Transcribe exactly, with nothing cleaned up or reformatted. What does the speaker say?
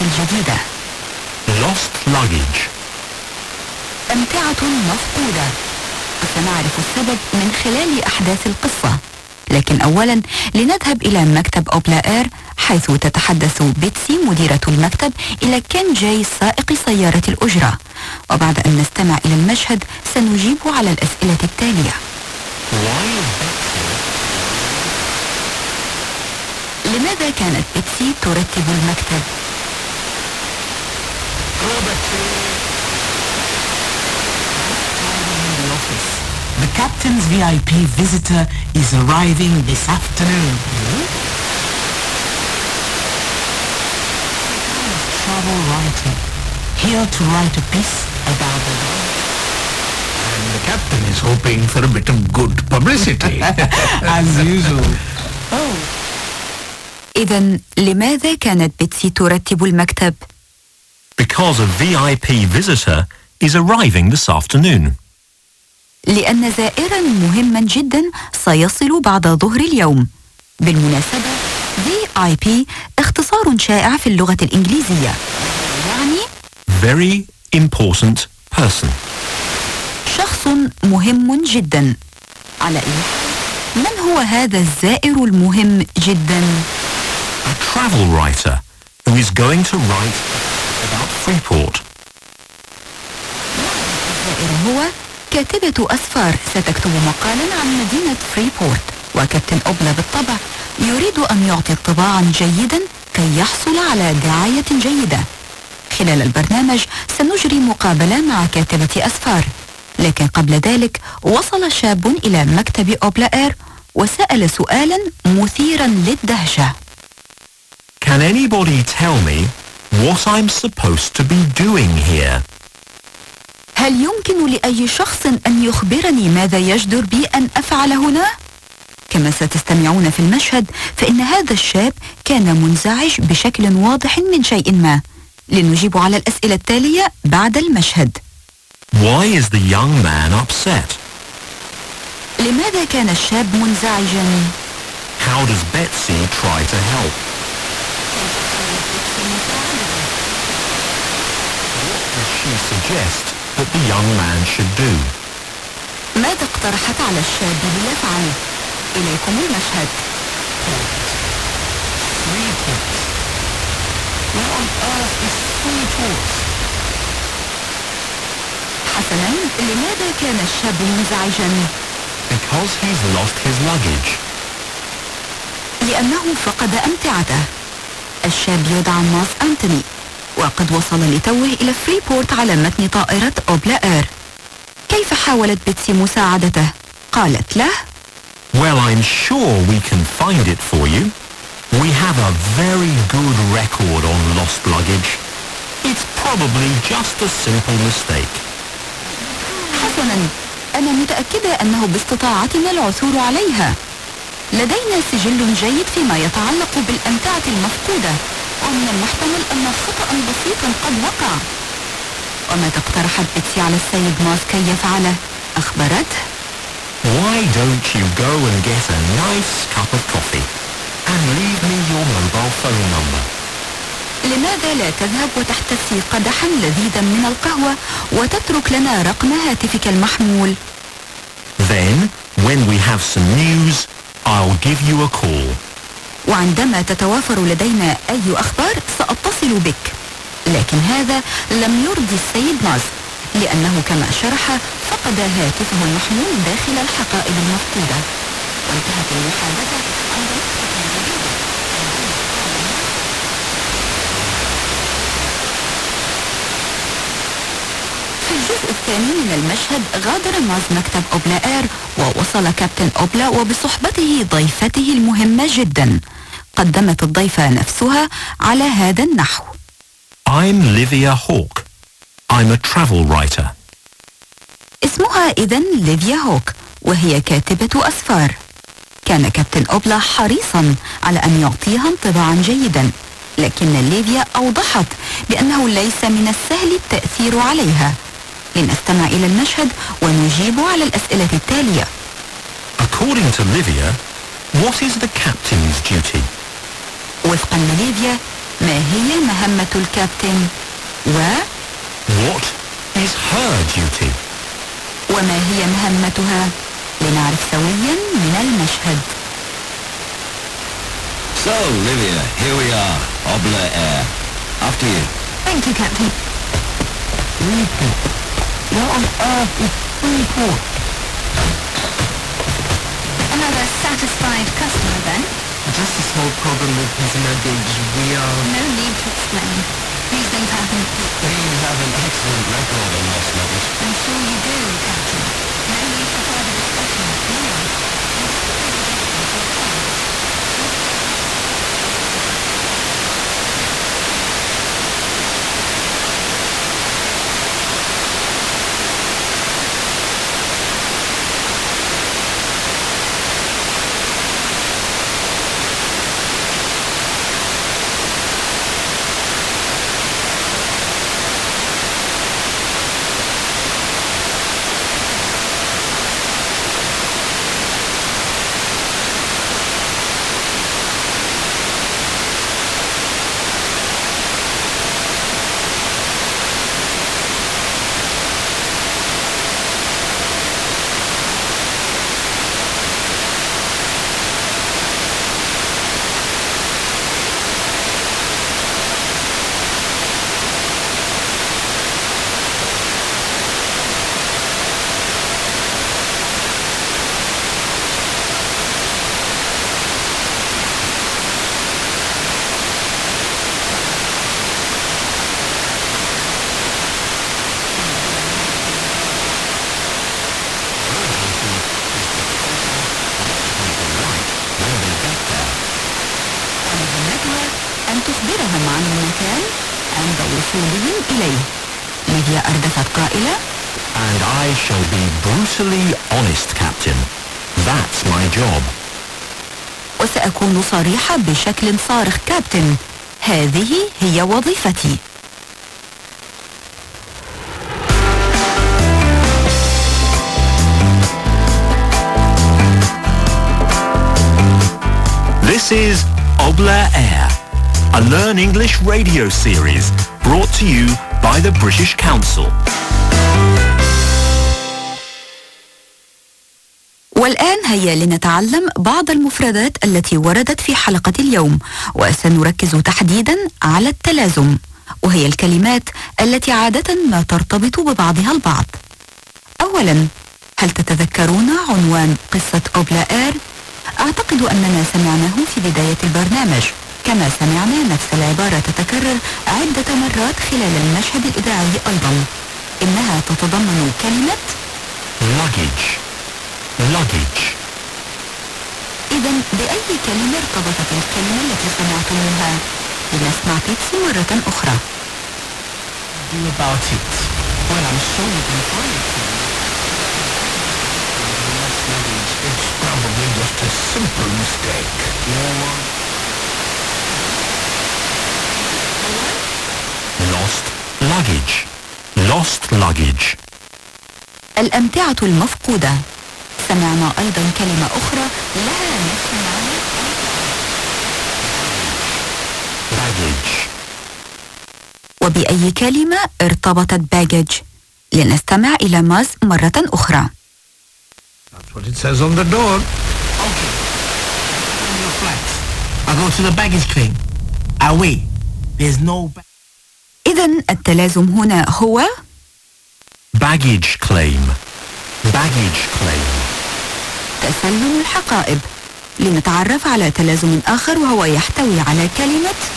الجديدة. Lost luggage. أمتعة مفقودة. وسنعرف السبب من خلال أحداث القصة، لكن أولا لنذهب إلى مكتب أوبلا إير، حيث تتحدث بيتسي مديرة المكتب إلى كين جاي سائق سيارة الأجرة. وبعد أن نستمع إلى المشهد سنجيب على الأسئلة التالية. لماذا كانت بيتسي ترتب المكتب؟ The captain's V I P visitor is arriving this afternoon. Travel writer, here to write a piece about the world. And the captain is hoping for a bit of good publicity. As usual. Oh. إذن لماذا كانت بيتسي ترتب المكتب؟ Because a V I P visitor is arriving this afternoon. لأن زائرا مهما جدا سيصل بعد ظهر اليوم. بالمناسبة V I P اختصار شائع في اللغة الإنجليزية، يعني Very important person. شخص مهم جدا. على أي حال، من هو هذا الزائر المهم جدا؟ A travel writer who is going to write about Freeport. الزائر هو كاتبة أسفار ستكتب مقالا عن مدينة فريبورت، وكابتن أوبلا بالطبع يريد أن يعطي انطباعا جيدا كي يحصل على دعاية جيدة. خلال البرنامج سنجري مقابلة مع كاتبة أسفار، لكن قبل ذلك وصل شاب إلى مكتب أوبلا إير وسأل سؤالا مثيرا للدهشة. Can anybody tell me what I'm supposed to be doing here? هل يمكن لأي شخص أن يخبرني ماذا يجدر بي أن أفعل هنا؟ كما ستستمعون في المشهد فإن هذا الشاب كان منزعج بشكل واضح من شيء ما. لنجيب على الأسئلة التالية بعد المشهد. Why is the young man upset? لماذا كان الشاب منزعجا؟ How does Betsy try to help? What does she suggest that the young man should do? ماذا اقترحت على الشاب ليفعل؟ إليكم المشهد. Freeport. Where on earth is Freeport? حسنا، لماذا كان الشاب منزعجا؟ Because he's lost his luggage. لأنه فقد أمتعته. الشاب يدعى ماس أنتوني، وقد وصل لتوه إلى فريبورت على متن طائرة أوبلا إير. كيف حاولت بيتسي مساعدته؟ قالت له: Well, I'm sure we can find it for you. We have a very good record on lost luggage. It's probably just a simple mistake. حسنا، أنا متأكدة أنه باستطاعتنا العثور عليها. لدينا سجل جيد فيما يتعلق بالأمتعة المفقودة، ومن المحتمل أن خطأ بسيطا قد وقع. وماذا اقترحت بيتسي على السيد ماس كي يفعله؟ أخبرته: Why don't you go and get a nice cup of coffee and leave me your mobile phone number? لماذا لا تذهب وتحتسي قدحا لذيذا من القهوة وتترك لنا رقم هاتفك المحمول؟ Then, when we have some news, I'll give you a call. وعندما تتوافر لدينا أي أخبار سأتصل بك. لكن هذا لم يرضي السيد ماز، لأنه كما شرح فقد هاتفه المحمول داخل الحقائب المفقودة. وانتهت المحادثة عند نقطة جديدة. في الجزء الثاني من المشهد غادر ماز مكتب أوبلا إير، ووصل كابتن أوبلا وبصحبته ضيفته المهمة جدا. قدمت الضيفة نفسها على هذا النحو: I'm Livia Hawke. I'm a travel writer. اسمها إذن ليفيا هوك، وهي كاتبة أسفار. كان كابتن أوبلا حريصا على أن يعطيها انطباعا جيدا، لكن ليفيا أوضحت بأنه ليس من السهل التأثير عليها. لنستمع إلى المشهد ونجيب على الأسئلة التالية. According to Livia, what is the captain's duty? وفقا لليفيا، ما هي مهمة الكابتن؟ و What is her duty? وما هي مهمتها؟ لنعرف سويا من المشهد. So, Livia, here we are. Obla Air. After you. Thank you, Captain. Freeport. What on earth is Freeport? Another satisfied customer then? Just a small problem with his luggage. We are... No need to explain. These things happen. We have an excellent record on lost luggage. I'm sure you do, Captain. No need for further discussion. Now. أن تخبرهم عن المكان عند وصولهم إليه. ليديا أردفت قائلة: And I shall be brutally honest, Captain. That's my job. وسأكون صريحة بشكل صارخ كابتن. هذه هي وظيفتي. This is Obla Air, a Learn English radio series brought to you by the British Council. والآن هيا لنتعلم بعض المفردات التي وردت في حلقة اليوم، وسنركز تحديدا على التلازم، وهي الكلمات التي عادة ما ترتبط ببعضها البعض. أولا، هل تتذكرون عنوان قصة أوبلا إير؟ أعتقد أننا سمعناه في بداية البرنامج، كما سمعنا نفس العبارة تتكرر عدة مرات خلال المشهد الإذاعي أيضا. إنها تتضمن كلمة luggage. luggage. إذن بأي كلمة ارتبطت الكلمة التي سمعتموها؟ لنسمع بيتسي مرة أخرى. Do about it. Well, I'm sure you can find it. It's probably just a simple mistake. Lost luggage. Lost luggage. الأمتعة المفقودة. سمعنا أيضا كلمة أخرى لها نفس المعنى. Baggage. وبأي كلمة ارتبطت باجج؟ لنستمع إلى ماز مرة أخرى. That's what it says on the door. Okay. In your flat. I go to the baggage claim. Away. There's no... إذن التلازم هنا هو Baggage claim. Baggage claim. تسلم الحقائب. لنتعرف على تلازم آخر وهو يحتوي على كلمة